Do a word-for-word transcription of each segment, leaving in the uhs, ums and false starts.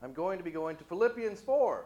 I'm going to be going to Philippians four.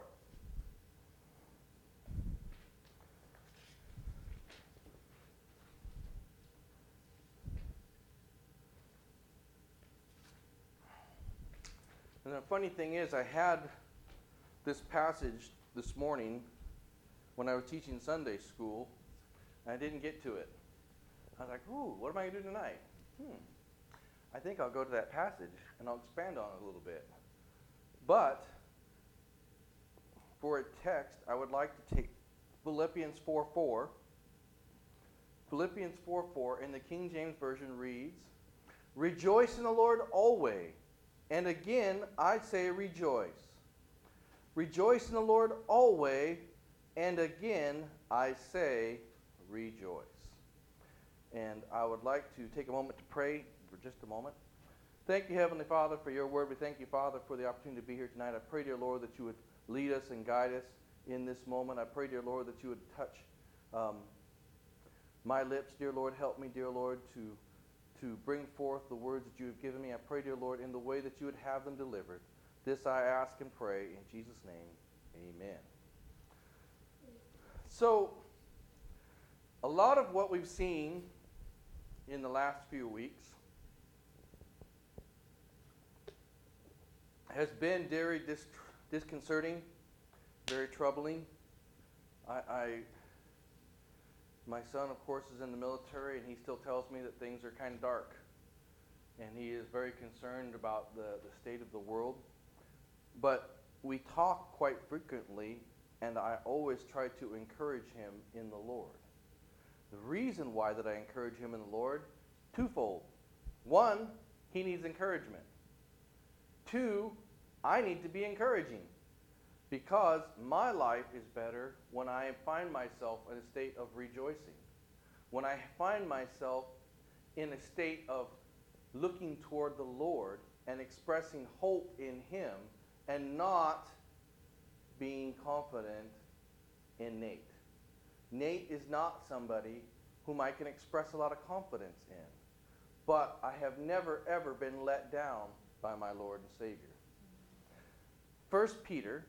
And the funny thing is, I had this passage this morning when I was teaching Sunday school, and I didn't get to it. I was like, ooh, what am I going to do tonight? Hmm. I think I'll go to that passage, and I'll expand on it a little bit. But for a text, I would like to take Philippians four four. Philippians four four in the King James Version reads, "Rejoice in the Lord always. And again, I say rejoice. Rejoice in the Lord always. And again, I say rejoice." And I would like to take a moment to pray for just a moment. Thank you, Heavenly Father, for your word. We thank you, Father, for the opportunity to be here tonight. I pray, dear Lord, that you would lead us and guide us in this moment. I pray, dear Lord, that you would touch um, my lips. Dear Lord, help me, dear Lord, to to bring forth the words that you have given me. I pray, dear Lord, in the way that you would have them delivered. This I ask and pray in Jesus' name, amen. So, a lot of what we've seen in the last few weeks has been very dis- disconcerting, very troubling. I, I My son, of course, is in the military, and he still tells me that things are kind of dark. And he is very concerned about the, the state of the world. But we talk quite frequently, and I always try to encourage him in the Lord. The reason why that I encourage him in the Lord, twofold. One, he needs encouragement. Two, I need to be encouraging. Because my life is better when I find myself in a state of rejoicing. When I find myself in a state of looking toward the Lord and expressing hope in Him and not being confident in Nate. Nate is not somebody whom I can express a lot of confidence in. But I have never, ever been let down by my Lord and Savior. First Peter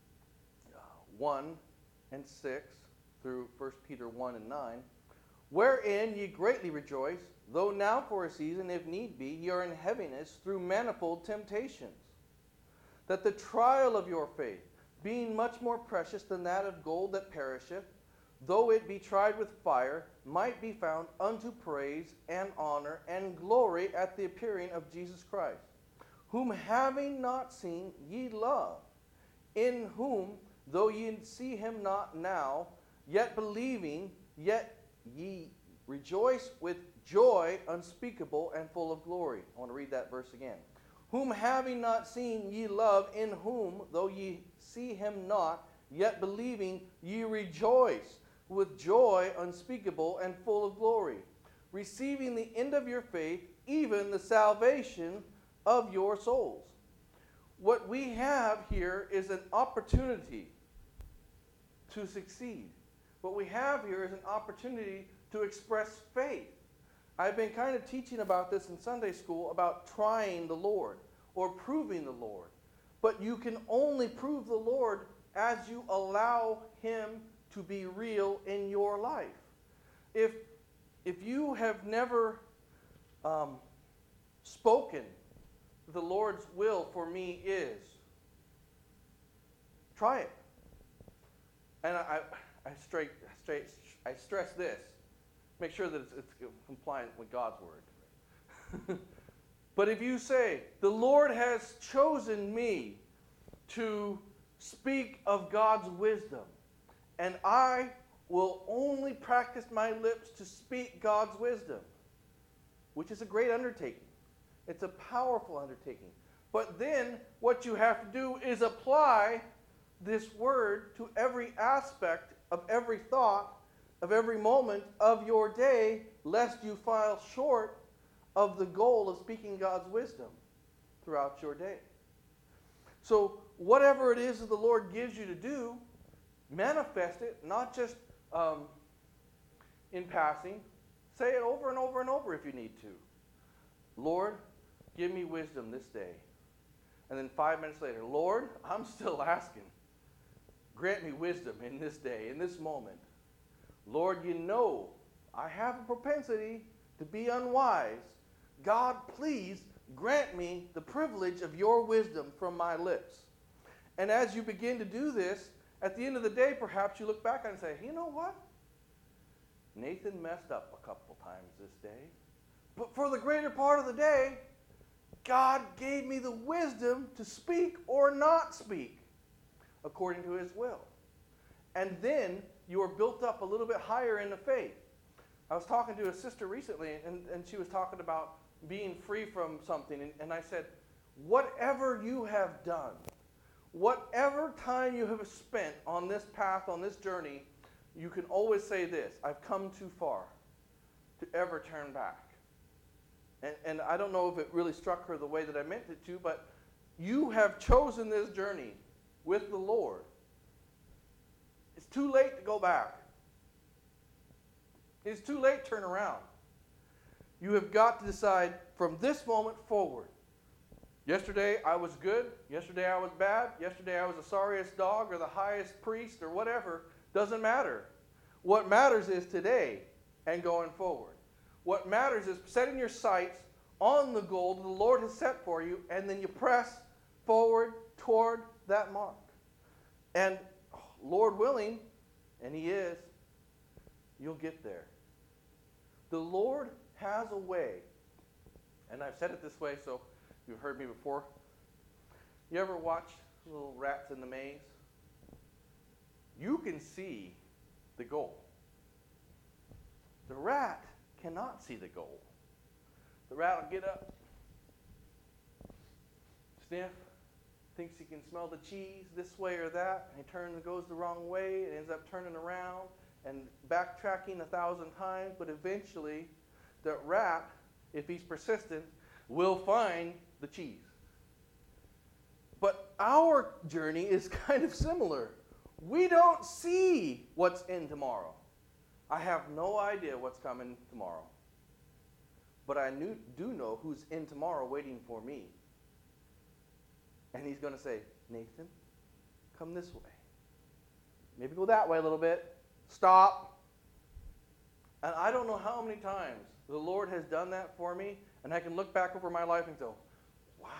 one and six through First Peter one and nine, "Wherein ye greatly rejoice, though now for a season, if need be, ye are in heaviness through manifold temptations, that the trial of your faith, being much more precious than that of gold that perisheth, though it be tried with fire, might be found unto praise and honor and glory at the appearing of Jesus Christ, whom having not seen ye love, in whom though ye see him not now, yet believing, yet ye rejoice with joy unspeakable and full of glory." I want to read that verse again. "Whom having not seen ye love, in whom though ye see him not, yet believing ye rejoice with joy unspeakable and full of glory, receiving the end of your faith, even the salvation of your souls." What we have here is an opportunity to succeed. What we have here is an opportunity to express faith. I've been kind of teaching about this in Sunday school, about trying the Lord or proving the Lord. But you can only prove the Lord as you allow Him to be real in your life. If, if you have never um, spoken, "The Lord's will for me is," try it. And I, I, straight, straight, I stress this. Make sure that it's, it's compliant with God's word. But if you say, "The Lord has chosen me to speak of God's wisdom, and I will only practice my lips to speak God's wisdom," which is a great undertaking. It's a powerful undertaking. But then what you have to do is apply this word to every aspect of every thought, of every moment of your day, lest you fall short of the goal of speaking God's wisdom throughout your day. So whatever it is that the Lord gives you to do, manifest it, not just um, in passing. Say it over and over and over if you need to. "Lord, give me wisdom this day. And then five minutes later, Lord, I'm still asking. Grant me wisdom in this day, in this moment. Lord, you know I have a propensity to be unwise. God, please grant me the privilege of your wisdom from my lips. And as you begin to do this, at the end of the day, perhaps you look back and say, you know what? Nathan messed up a couple times this day. But for the greater part of the day, God gave me the wisdom to speak or not speak according to his will. And then you are built up a little bit higher in the faith. I was talking to a sister recently, and, and she was talking about being free from something. And, and I said, whatever you have done, whatever time you have spent on this path, on this journey, you can always say this: I've come too far to ever turn back. And, and I don't know if it really struck her the way that I meant it to, but you have chosen this journey with the Lord. It's too late to go back. It's too late to turn around. You have got to decide from this moment forward. Yesterday I was good. Yesterday I was bad. Yesterday I was the sorriest dog or the highest priest or whatever. Doesn't matter. What matters is today and going forward. What matters is setting your sights on the goal that the Lord has set for you, and then you press forward toward that mark. And Lord willing, and he is, you'll get there. The Lord has a way, and I've said it this way, so you've heard me before. You ever watch little rats in the maze? You can see the goal. The rat cannot see the goal. The rat will get up, sniff, thinks he can smell the cheese this way or that, and he turns and goes the wrong way, and ends up turning around and backtracking a thousand times, but eventually the rat, if he's persistent, will find the cheese. But our journey is kind of similar. We don't see what's in tomorrow. I have no idea what's coming tomorrow. But I knew, do know who's in tomorrow waiting for me. And he's going to say, Nathan, come this way. Maybe go that way a little bit. Stop. And I don't know how many times the Lord has done that for me, and I can look back over my life and go, wow,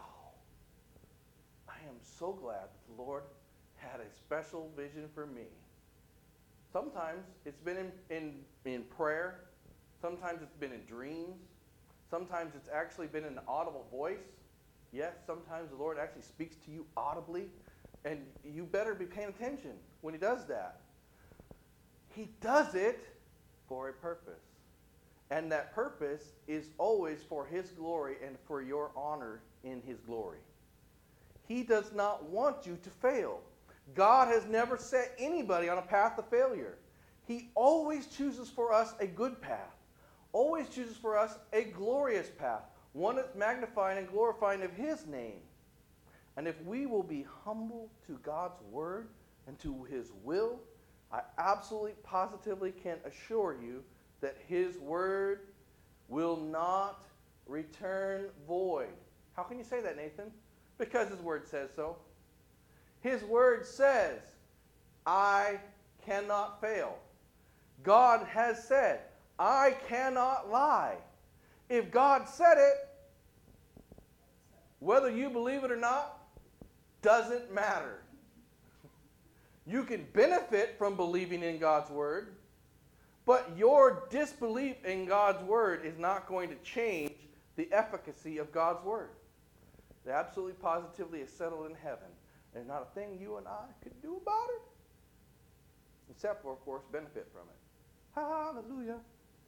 I am so glad that the Lord had a special vision for me. Sometimes it's been in, in, in prayer. Sometimes it's been in dreams. Sometimes it's actually been in an audible voice. Yes, sometimes the Lord actually speaks to you audibly, and you better be paying attention when he does that. He does it for a purpose. And that purpose is always for his glory and for your honor in his glory. He does not want you to fail. God has never set anybody on a path of failure. He always chooses for us a good path. Always chooses for us a glorious path. One that's magnifying and glorifying of his name. And if we will be humble to God's word and to his will, I absolutely positively can assure you that his word will not return void. How can you say that, Nathan? Because his word says so. His word says, I cannot fail. God has said, I cannot lie. If God said it, whether you believe it or not, doesn't matter. You can benefit from believing in God's word, but your disbelief in God's word is not going to change the efficacy of God's word. It absolutely positively is settled in heaven. There's not a thing you and I could do about it, except for, of course, benefit from it. Hallelujah.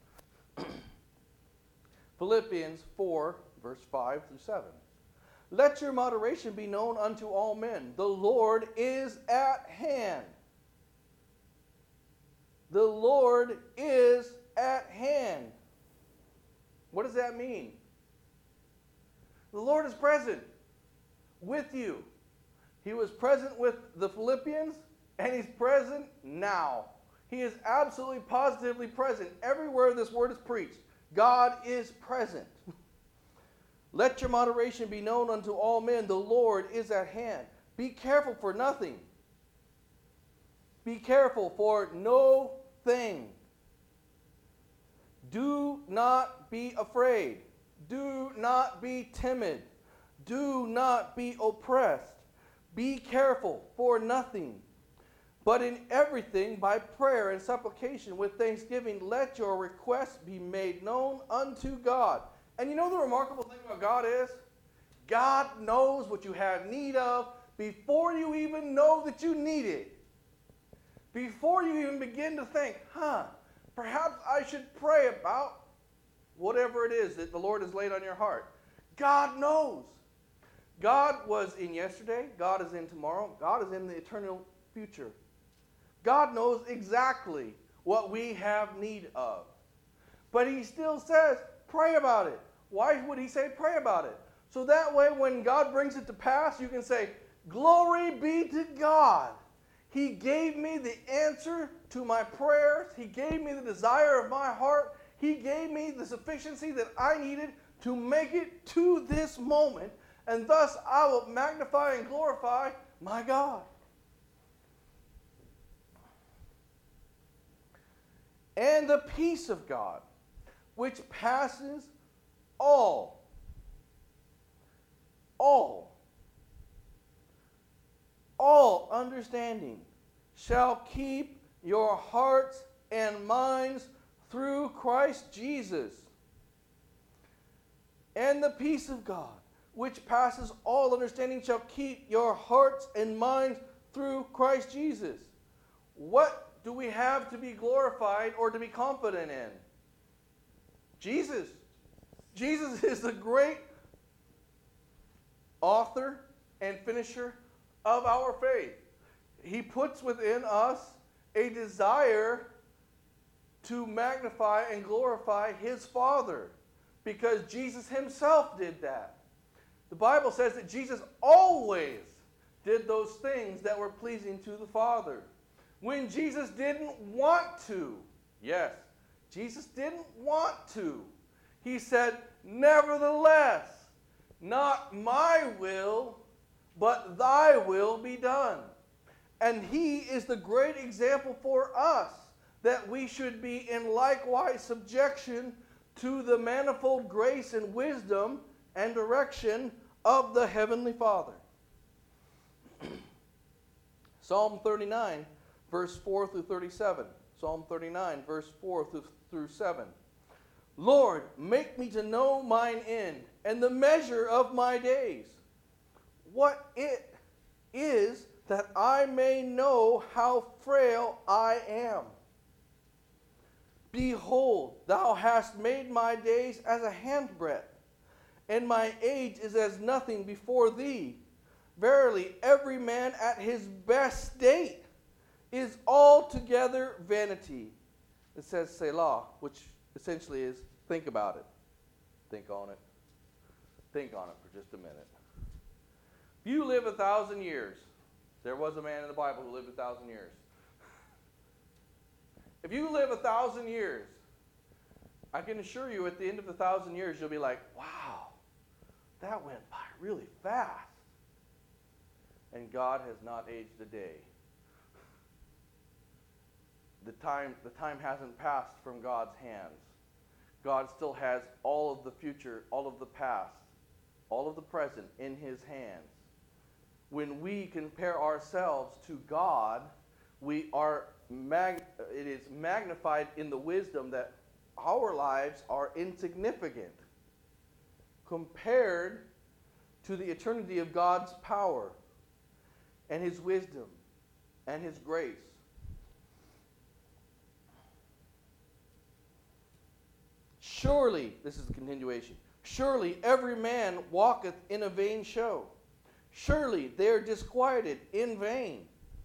Philippians four, verse five through seven. Let your moderation be known unto all men. The Lord is at hand. The Lord is at hand. What does that mean? The Lord is present with you. He was present with the Philippians, and he's present now. He is absolutely positively present everywhere this word is preached. God is present. Let your moderation be known unto all men. The Lord is at hand. Be careful for nothing. Be careful for no thing. Do not be afraid. Do not be timid. Do not be oppressed. Be careful for nothing. But in everything, by prayer and supplication with thanksgiving, let your requests be made known unto God. And you know the remarkable thing about God is? God knows what you have need of before you even know that you need it. Before you even begin to think, huh, perhaps I should pray about whatever it is that the Lord has laid on your heart. God knows. God was in yesterday. God is in tomorrow. God is in the eternal future. God knows exactly what we have need of. But he still says, pray about it. Why would he say pray about it? So that way when God brings it to pass, you can say, glory be to God. He gave me the answer to my prayers. He gave me the desire of my heart. He gave me the sufficiency that I needed to make it to this moment. And thus I will magnify and glorify my God. And the peace of God, which passes all, all, all understanding, shall keep your hearts and minds through Christ Jesus. And the peace of God, which passes all understanding, shall keep your hearts and minds through Christ Jesus. What do we have to be glorified or to be confident in? Jesus. Jesus is the great author and finisher of our faith. He puts within us a desire to magnify and glorify his Father, because Jesus himself did that. The Bible says that Jesus always did those things that were pleasing to the Father. When Jesus didn't want to, yes, Jesus didn't want to, he said, nevertheless, not my will, but thy will be done. And he is the great example for us, that we should be in likewise subjection to the manifold grace and wisdom and direction of the Heavenly Father. Psalm thirty-nine, verse four through thirty-seven. Psalm thirty-nine, verse four through seven. Lord, make me to know mine end and the measure of my days, what it is that I may know how frail I am. Behold, thou hast made my days as a handbreadth, and my age is as nothing before thee. Verily, every man at his best state is altogether vanity. It says Selah, which essentially is think about it. Think on it. Think on it for just a minute. If you live a thousand years, there was a man in the Bible who lived a thousand years. If you live a thousand years, I can assure you at the end of a thousand years, you'll be like, wow, that went by really fast. And God has not aged a day. The time, the time hasn't passed from God's hands. God still has all of the future, all of the past, all of the present in his hands. When we compare ourselves to God, we are mag- it is magnified in the wisdom that our lives are insignificant compared to the eternity of God's power and his wisdom and his grace. Surely, this is the continuation, surely every man walketh in a vain show. Surely they are disquieted in vain.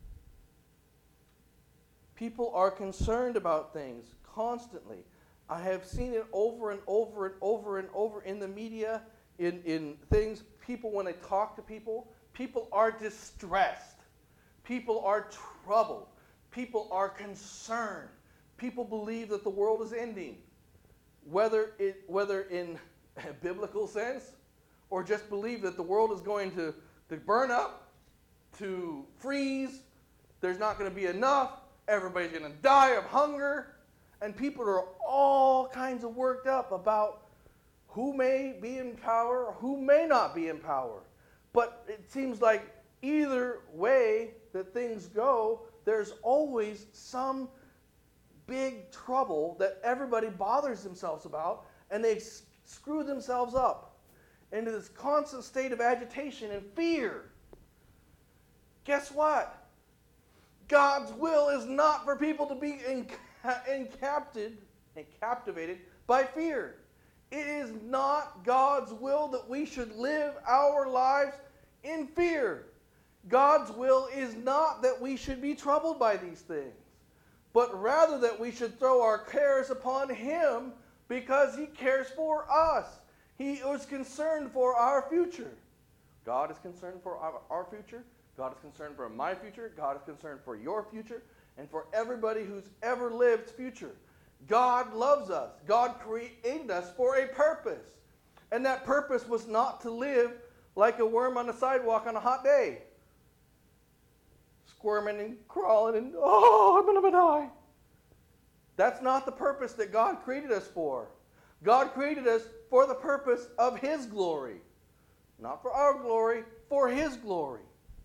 People are concerned about things constantly. I have seen it over and over and over and over in the media, in, in things. People, when they talk to people, people are distressed. People are troubled. People are concerned. People believe that the world is ending. Whether it, whether in a biblical sense or just believe that the world is going to, to burn up, to freeze, there's not going to be enough, everybody's going to die of hunger, and people are all kinds of worked up about who may be in power or who may not be in power. But it seems like either way that things go, there's always some big trouble that everybody bothers themselves about, and they s- screw themselves up into this constant state of agitation and fear. Guess what? God's will is not for people to be encaptured and captivated by fear. It is not God's will that we should live our lives in fear. God's will is not that we should be troubled by these things, but rather that we should throw our cares upon Him because He cares for us. He is concerned for our future. God is concerned for our, our future. God is concerned for my future. God is concerned for your future and for everybody who's ever lived future. God loves us. God created us for a purpose. And that purpose was not to live like a worm on the sidewalk on a hot day, squirming and crawling and, oh, I'm going to die. That's not the purpose that God created us for. God created us for the purpose of His glory. Not for our glory, for His glory.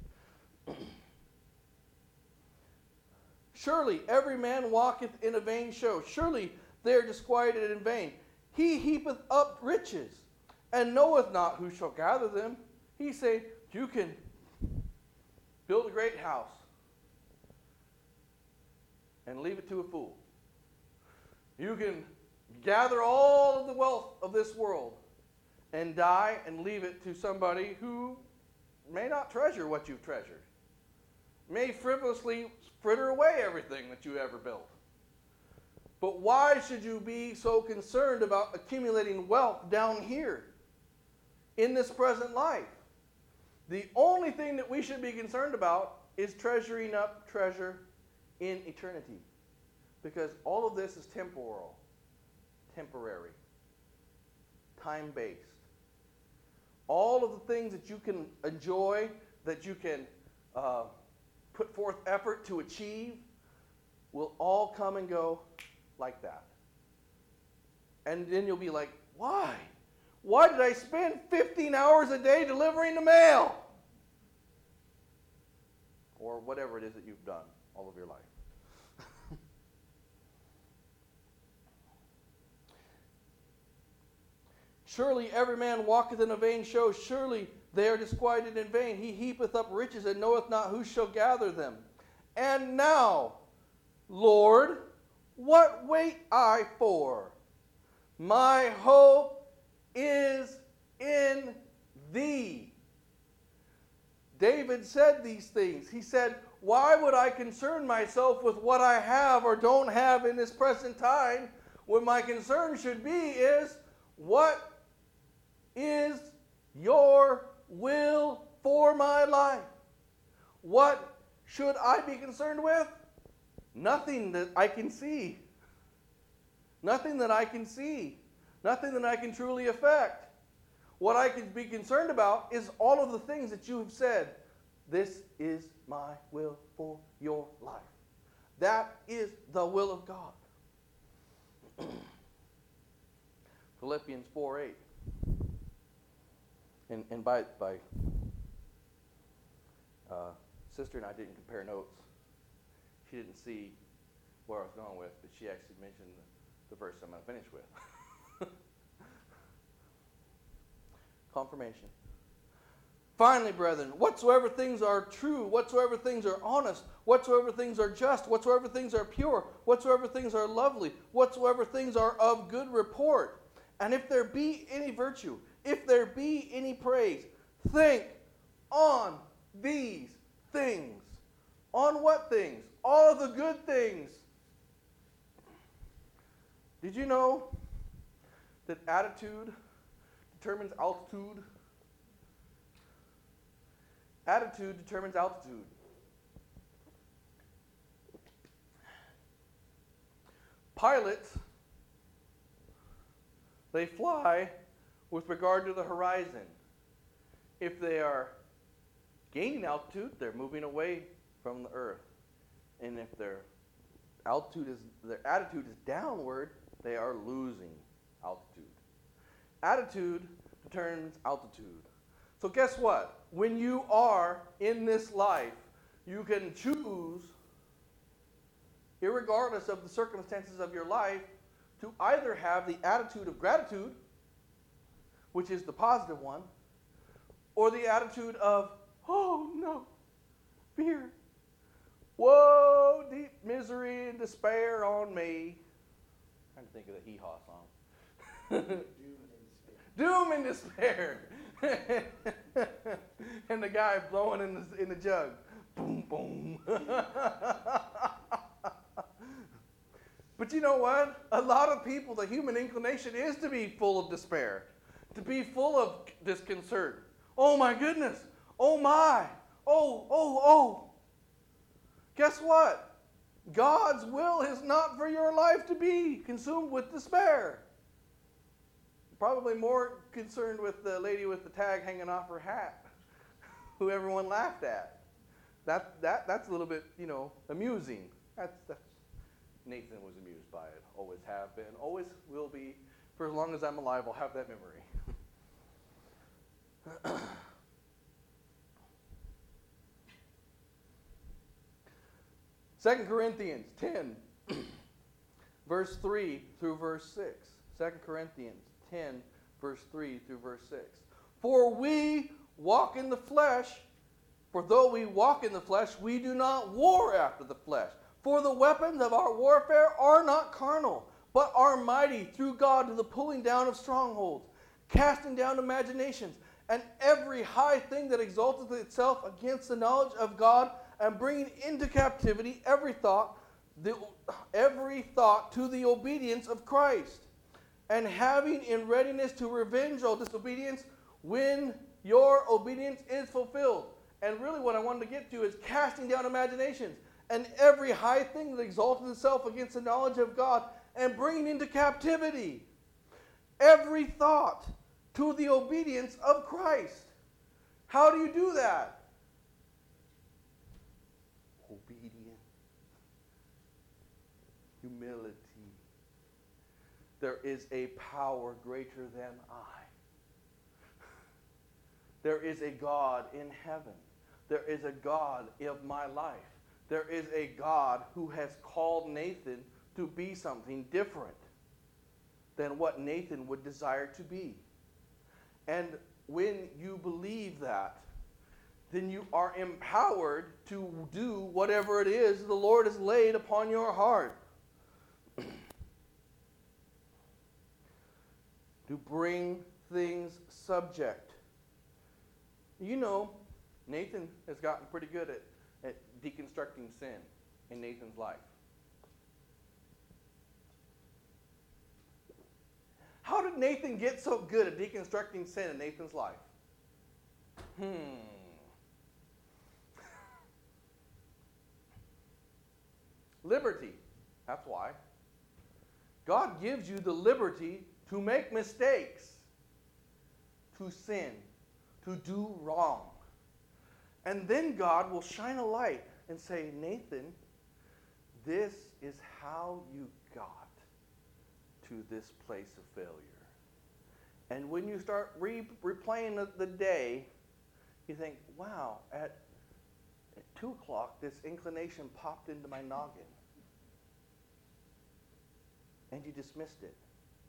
Surely every man walketh in a vain show. Surely they are disquieted in vain. He heapeth up riches, and knoweth not who shall gather them. He say, you can build a great house and leave it to a fool. You can gather all of the wealth of this world and die and leave it to somebody who may not treasure what you've treasured, may frivolously fritter away everything that you ever built. But why should you be so concerned about accumulating wealth down here in this present life? The only thing that we should be concerned about is treasuring up treasure in eternity. Because all of this is temporal, temporary, time-based. All of the things that you can enjoy, that you can uh, put forth effort to achieve, will all come and go like that. And then you'll be like, why? Why did I spend fifteen hours a day delivering the mail? Or whatever it is that you've done all of your life. Surely every man walketh in a vain show. Surely they are disquieted in vain. He heapeth up riches and knoweth not who shall gather them. And now, Lord, what wait I for? My hope is in Thee. David said these things. He said, why would I concern myself with what I have or don't have in this present time, when my concern should be is, what is your will for my life? What should I be concerned with? Nothing that I can see. Nothing that I can see. Nothing that I can truly affect. What I can be concerned about is all of the things that you have said. This is my will for your life. That is the will of God. Philippians four eight. And, and by, by uh, sister and I didn't compare notes. She didn't see where I was going with, but she actually mentioned the, the verse I'm going to finish with. Confirmation. Finally, brethren, whatsoever things are true, whatsoever things are honest, whatsoever things are just, whatsoever things are pure, whatsoever things are lovely, whatsoever things are of good report, and if there be any virtue, if there be any praise, think on these things. On what things? All of the good things. Did you know that attitude determines altitude? Attitude determines altitude. Pilots, they fly with regard to the horizon. If they are gaining altitude, they're moving away from the earth. And if their altitude is their attitude is downward, they are losing altitude. Attitude determines altitude. So guess what? When you are in this life, you can choose, irregardless of the circumstances of your life, to either have the attitude of gratitude, which is the positive one, or the attitude of, oh no, fear. Woe, deep misery and despair on me. I'm trying to think of the hee-haw song. Doom and despair. And the guy blowing in the, in the jug. Boom, boom. But you know what? A lot of people, the human inclination is to be full of despair, to be full of disconcert. Oh my goodness. Oh my. Oh, oh, oh. Guess what? God's will is not for your life to be consumed with despair. Probably more concerned with the lady with the tag hanging off her hat, who everyone laughed at. That, that, that's a little bit, you know, amusing. That's, that's, Nathan was amused by it. Always have been. Always will be. For as long as I'm alive, I'll have that memory. Second Corinthians ten, verse three through verse six. Second Corinthians ten, verse three through verse six. For we walk in the flesh, for though we walk in the flesh, we do not war after the flesh. For the weapons of our warfare are not carnal, but are mighty through God to the pulling down of strongholds, casting down imaginations, and every high thing that exalteth itself against the knowledge of God, and bringing into captivity every thought, the, every thought to the obedience of Christ, and having in readiness to revenge all disobedience when your obedience is fulfilled. And really what I wanted to get to is casting down imaginations, and every high thing that exalteth itself against the knowledge of God, and bringing into captivity every thought to the obedience of Christ. How do you do that? Obedience. Humility. There is a power greater than I. There is a God in heaven. There is a God of my life. There is a God who has called Nathan to be something different than what Nathan would desire to be. And when you believe that, then you are empowered to do whatever it is the Lord has laid upon your heart. To bring things subject. You know, Nathan has gotten pretty good at, at deconstructing sin in Nathan's life. How did Nathan get so good at deconstructing sin in Nathan's life? Hmm. Liberty. That's why. God gives you the liberty to make mistakes, to sin, to do wrong. And then God will shine a light and say, Nathan, this is how you got to this place of failure. And when you start re- replaying the, the day, you think, wow, at, at two o'clock, this inclination popped into my noggin. And you dismissed it.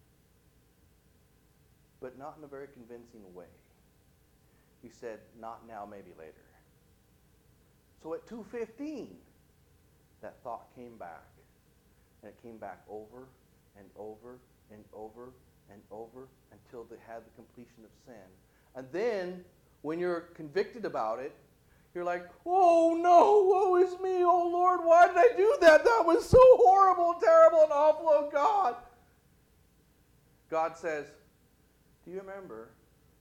But not in a very convincing way. You said, not now, maybe later. So at two fifteen, that thought came back. And it came back over and over and over and over until they had the completion of sin. And then, when you're convicted about it, you're like, oh no, woe is me, oh Lord, why did I do that? That was so horrible, terrible, and awful, oh God. God says, do you remember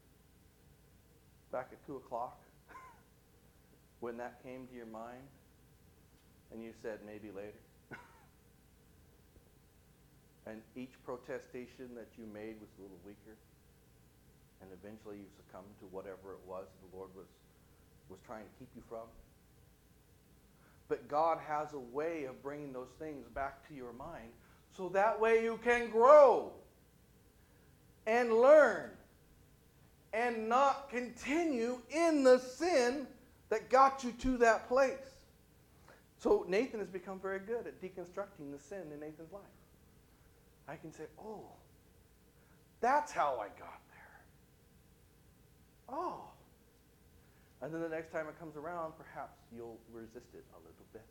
back at two o'clock when that came to your mind and you said maybe later? And each protestation that you made was a little weaker. and eventually you succumb to whatever it was the Lord was, was trying to keep you from. But God has a way of bringing those things back to your mind so that way you can grow and learn and not continue in the sin that got you to that place. So Nathan has become very good at deconstructing the sin in Nathan's life. I can say, oh, that's how I got there. Oh. And then the next time it comes around, perhaps you'll resist it a little bit.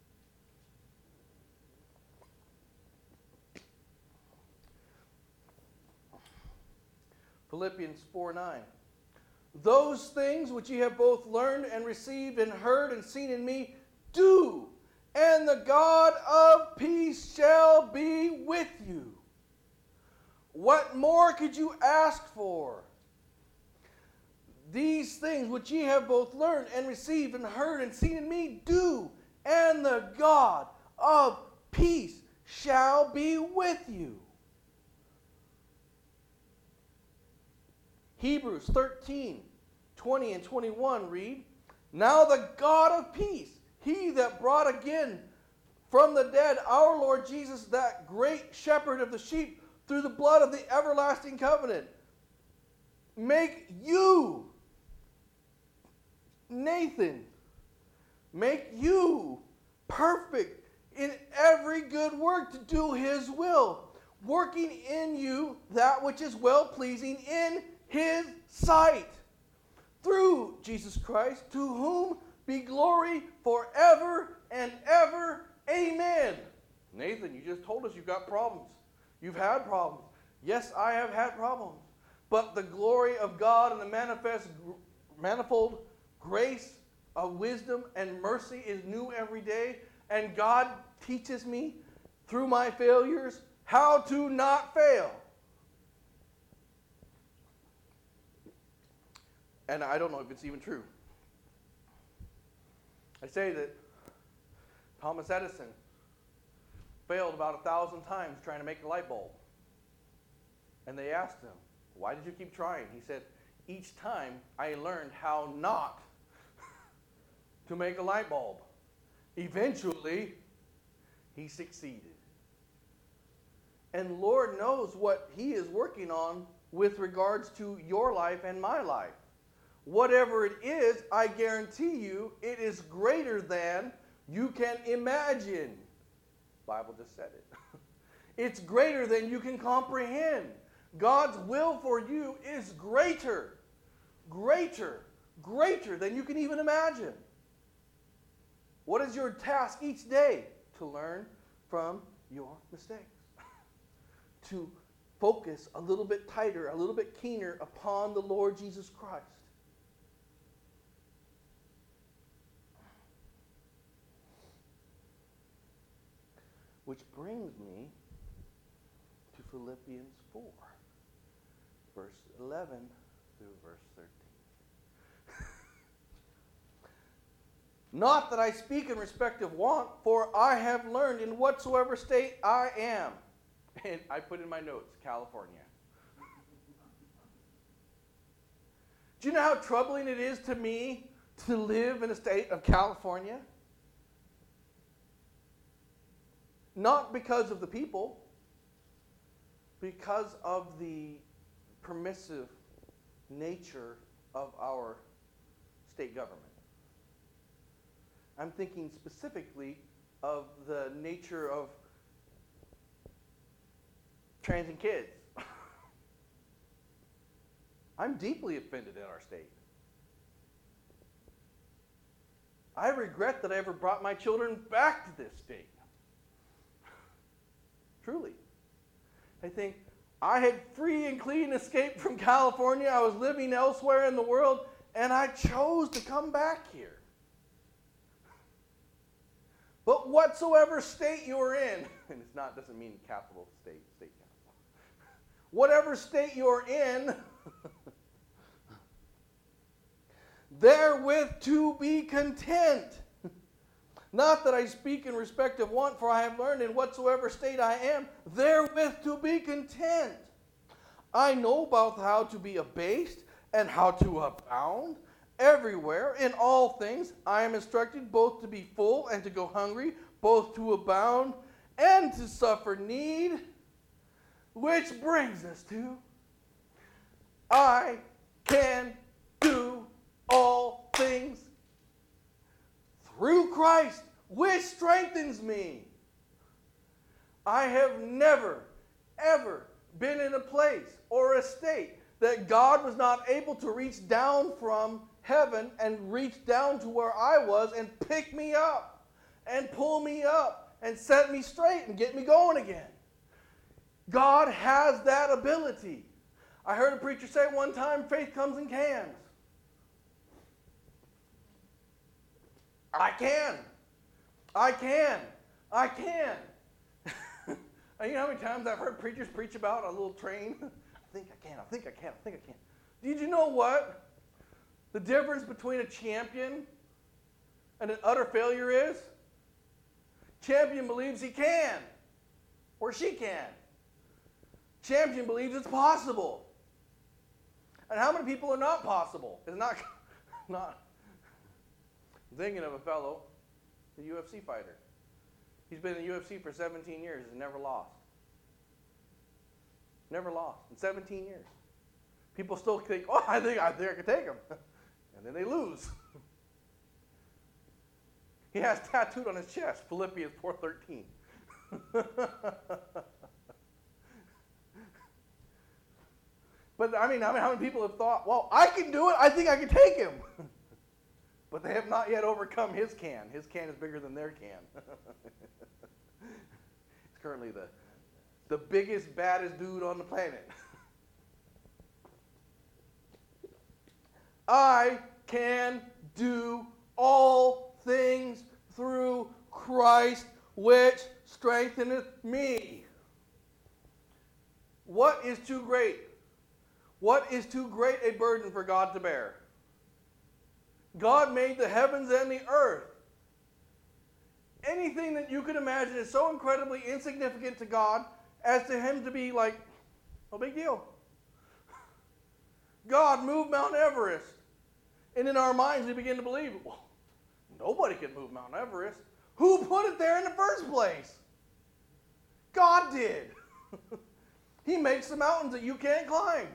Philippians four nine. Those things which ye have both learned and received and heard and seen in me, do, and the God of peace shall be with you. What more could you ask for? These things which ye have both learned and received and heard and seen in me, do, and the God of peace shall be with you. Hebrews thirteen, twenty and twenty-one read, now the God of peace, he that brought again from the dead our Lord Jesus, that great shepherd of the sheep, through the blood of the everlasting covenant, make you, Nathan, make you perfect in every good work to do his will, working in you that which is well-pleasing in his sight, through Jesus Christ, to whom be glory forever and ever. Amen. Nathan, you just told us you've got problems. You've had problems. Yes, I have had problems. But the glory of God and the manifest, manifold grace of wisdom and mercy is new every day. And God teaches me through my failures how to not fail. And I don't know if it's even true. I say that Thomas Edison failed about a thousand times trying to make a light bulb. And they asked him, why did you keep trying? He said, each time I learned how not to make a light bulb. Eventually, he succeeded. And Lord knows what he is working on with regards to your life and my life. Whatever it is, I guarantee you, it is greater than you can imagine. The Bible just said it. It's greater than you can comprehend. God's will for you is greater, greater, greater than you can even imagine. What is your task each day? To learn from your mistakes. To focus a little bit tighter, a little bit keener upon the Lord Jesus Christ. Which brings me to Philippians four, verse eleven through verse thirteen. Not that I speak in respect of want, for I have learned in whatsoever state I am. And I put in my notes, California. Do you know how troubling it is to me to live in the state of California? Not because of the people, because of the permissive nature of our state government. I'm thinking specifically of the nature of trans and kids. I'm deeply offended at our state. I regret that I ever brought my children back to this state. Truly. I think I had free and clean escape from California. I was living elsewhere in the world, and I chose to come back here. But whatsoever state you're in, and it's not doesn't mean capital state, state capital. Whatever state you're in, therewith to be content. Not that I speak in respect of want, for I have learned in whatsoever state I am, therewith to be content. I know about how to be abased and how to abound. Everywhere, in all things, I am instructed both to be full and to go hungry, both to abound and to suffer need. Which brings us to, I can do all things through Christ, which strengthens me. I have never, ever been in a place or a state that God was not able to reach down from heaven and reach down to where I was and pick me up and pull me up and set me straight and get me going again. God has that ability. I heard a preacher say one time, faith comes in cans. I can. I can. I can. You know how many times I've heard preachers preach about a little train? I think I can, I think I can, I think I can. Did you know what the difference between a champion and an utter failure is? Champion believes he can, or she can. Champion believes it's possible. And how many people are not possible? It's not, not. I'm thinking of a fellow, a U F C fighter. He's been in the U F C for seventeen years and never lost. Never lost in seventeen years. People still think, oh, I think I think I can take him. And then they lose. He has tattooed on his chest, Philippians four thirteen. But I mean, I mean, how many people have thought, well, I can do it, I think I can take him. But they have not yet overcome his can. His can is bigger than their can. He's currently the, the biggest, baddest dude on the planet. I can do all things through Christ, which strengtheneth me. What is too great? What is too great a burden for God to bear? God made the heavens and the earth. Anything that you could imagine is so incredibly insignificant to God as to him to be like, no big deal. God moved Mount Everest. And in our minds we begin to believe, well, nobody can move Mount Everest. Who put it there in the first place? God did. He makes the mountains that you can't climb.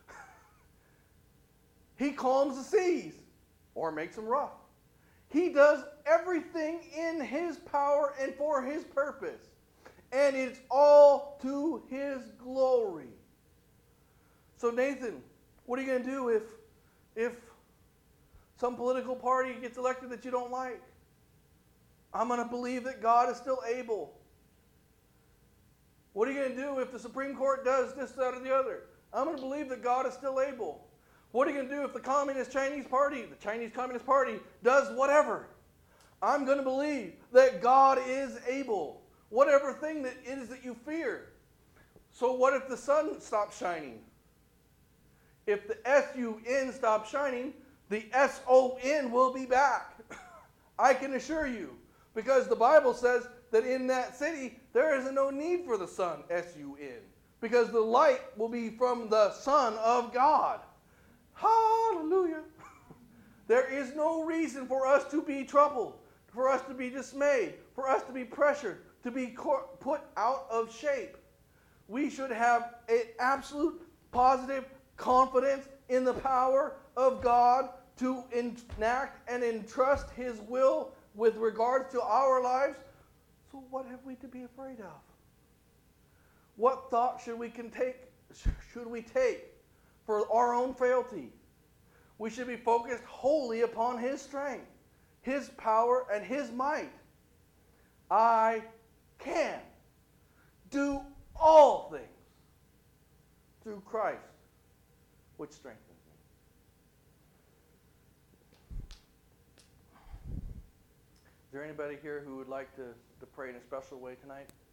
He calms the seas or makes them rough. He does everything in his power and for his purpose. And it's all to his glory. So Nathan, what are you going to do if, if some political party gets elected that you don't like? I'm going to believe that God is still able. What are you going to do if the Supreme Court does this, that, or the other? I'm going to believe that God is still able. What are you going to do if the Communist Chinese Party, the Chinese Communist Party, does whatever? I'm going to believe that God is able. Whatever thing that it is that you fear. So what if the sun stops shining? If the S U N stops shining, the S O N will be back. I can assure you. Because the Bible says that in that city, there is no need for the sun, S U N. Because the light will be from the Son of God. Hallelujah. There is no reason for us to be troubled, for us to be dismayed, for us to be pressured, to be put out of shape. We should have an absolute positive confidence in the power of God to enact and entrust his will with regards to our lives. So what have we to be afraid of? What thought should we can take, should we take for our own frailty? We should be focused wholly upon his strength, his power, and his might. I can do all things through Christ, which strengthens me. Is there anybody here who would like to, to pray in a special way tonight?